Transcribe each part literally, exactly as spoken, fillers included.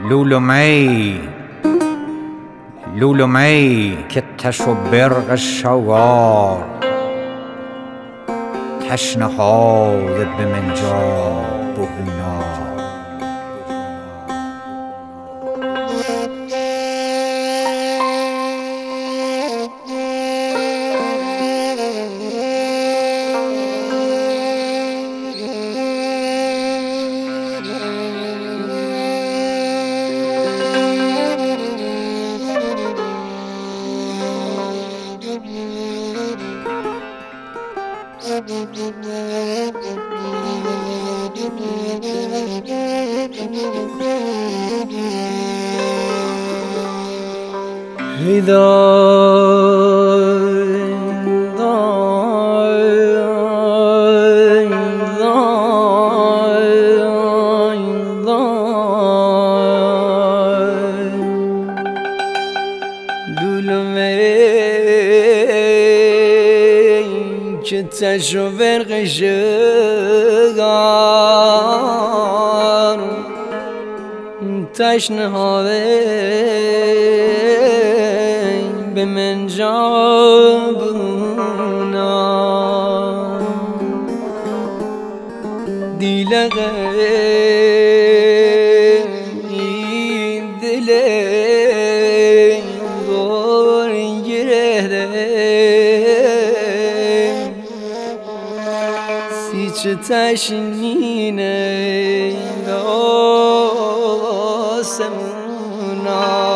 لولومی لولومی که تش و برق شوار تشنه های به منجا بهونا که تش و برق شگار تشنه ها به منجا بونا دیلقه این دله چه تشنینه آسمونا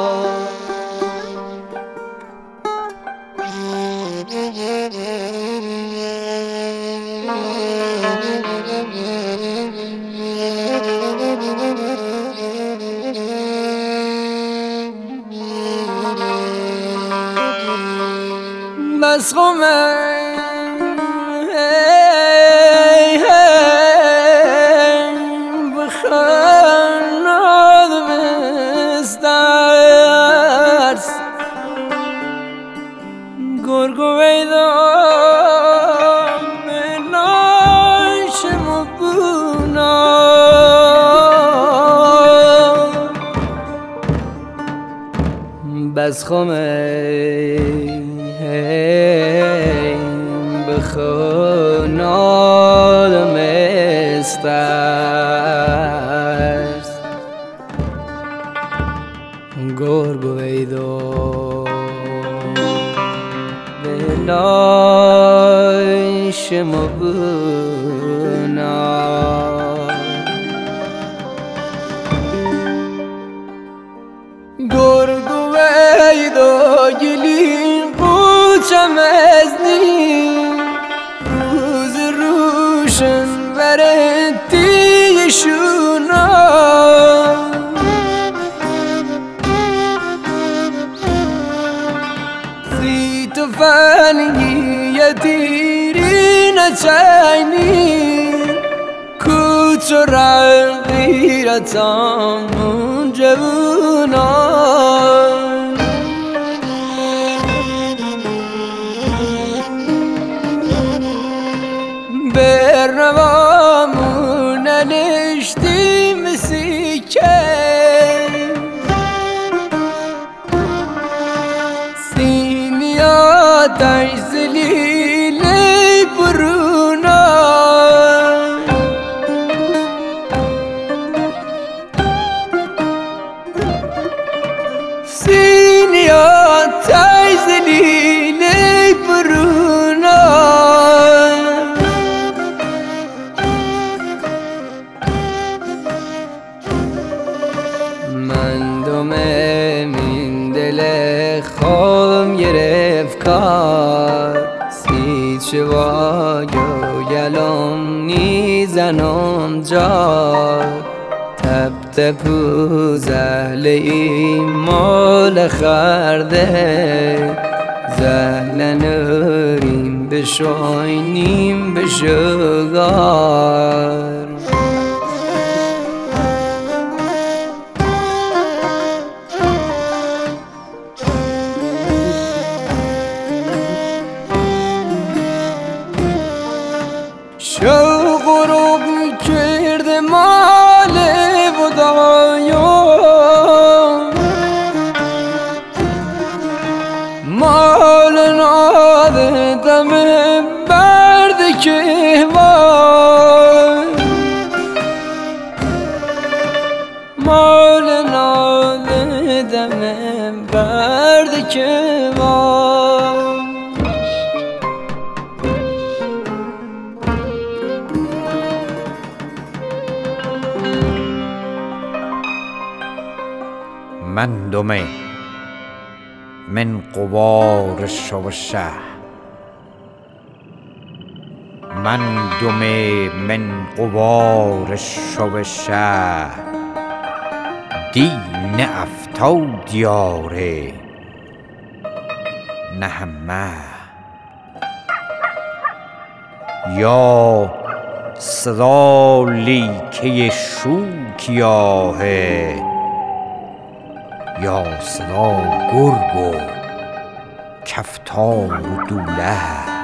بس خمه بس خمه بخوناد مسترس گرگو ایدو بلای شما بونا گرگو ایدو گلین قوچم از نیم روز روشن ورتی شونا سی تو فنگی یتیری نچینی کوچ و رقیرتامون جوونا برنوامون نشتیم سیکه سینیا تجزلیل برونا سینیا تجزلیل برونا من دومه من دل خوام گرفت کار سی چواگو گلام نیزنم جا تب تپو زهل ایمال خرده زهل نوریم بشاینیم بشگار شوق رو کرده مال ودایا مال ناله دم برد که باش. مندم من غبار شو شه، مندم من غبار شو شه، دین افتاد دیاره نه همه. یا صدا لیکه شوکیاهه، یا صدا گرگ و کفتار و دوله.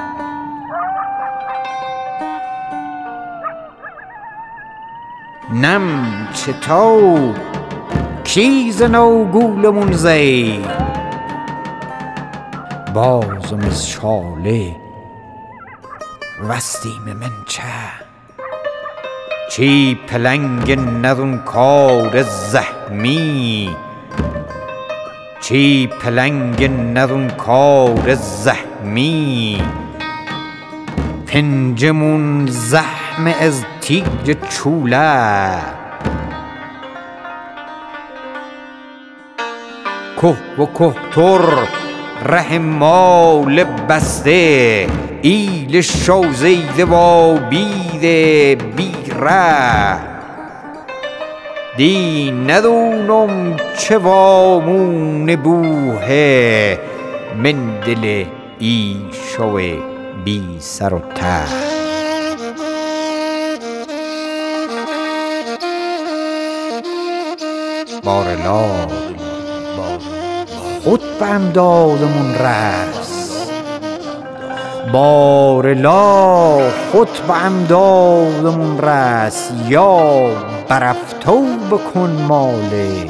نم چطور کیز نوگولمون زی، بازم از شاله وستیم من چه. چی پلنگ ندون کار زحمی، چی پلنگ ندون کار زحمی. پنجمون زحم از تیر چوله، که و کهتر ره مال بسته. ایل شوزیده و بیده بیره، دی ندونم چه وامون بوه. من دل ای شو بی سر و ته. بارلا خود به امدادمون رس، بارلا خود به امدادمون رس. یا برفتو بکن ماله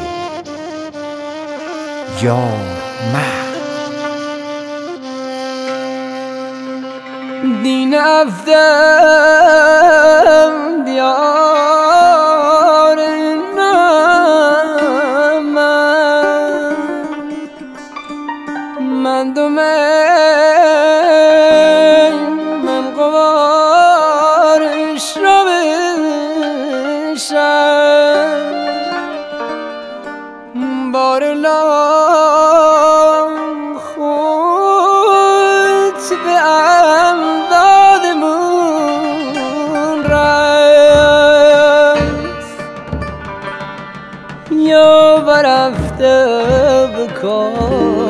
یا مه. دین افتم دیار نمن، مندم من قوارش را بشم. بارلا خود به امدادمون رس، یا برفته بکن